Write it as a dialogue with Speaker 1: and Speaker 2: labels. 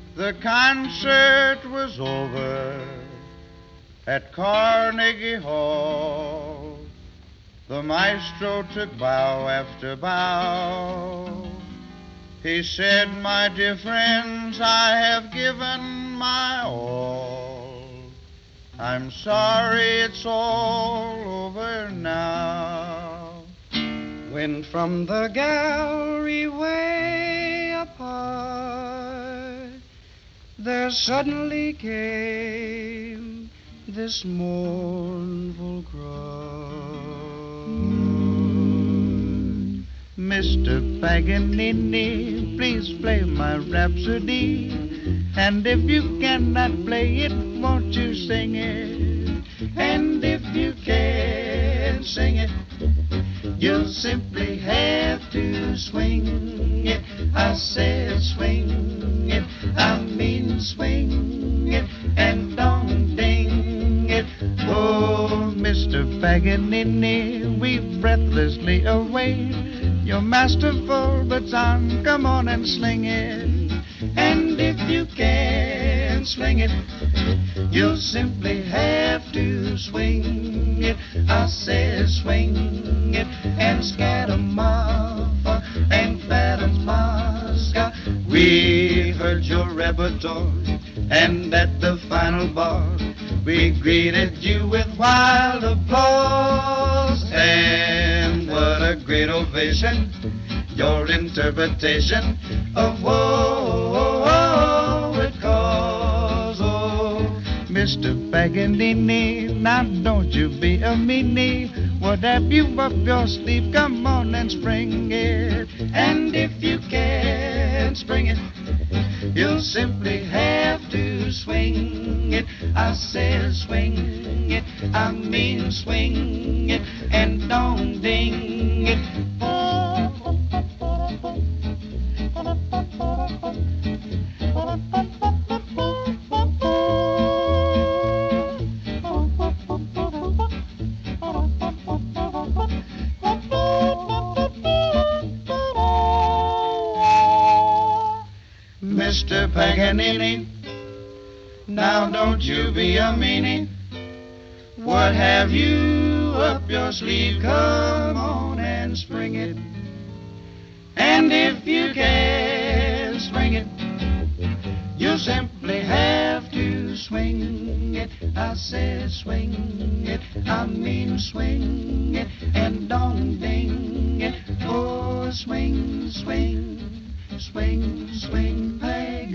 Speaker 1: The concert was over at Carnegie Hall. The maestro took bow after bow. He said, "My dear friends, I have given my all. I'm sorry it's all over now." When from the gallery way apart there suddenly came this mournful cry. "Mr. Paganini, please play my Rhapsody. And if you cannot play it, won't you sing it? And if you can't sing it, you'll simply have to swing it." I said swing it, I mean swing it, and don't ding it. Oh, Mr. Paganini, we breathlessly await your masterful baton. Come on and sling it. And if you can't swing it, you'll simply have to swing it. I said swing it, and Scaramuffin and Fantamaska. We heard your repertoire, and at the final bar we greeted you with wild applause. And what a great ovation, your interpretation of woe it caused. Oh, Mr. Paganini, now don't you be a meanie. What have you up your sleeve? Come on and spring it. And if you can't spring it, you'll simply have to swing it. I said swing it, I mean swing it, and don't ding it. Mr. Paganini, now don't you be a meanie. What have you up your sleeve? Come on and spring it. And if you can't spring it, you simply have to swing it. I said swing it, I mean swing it, and don't ding it. Oh, swing, swing, swing, swing, Paganini.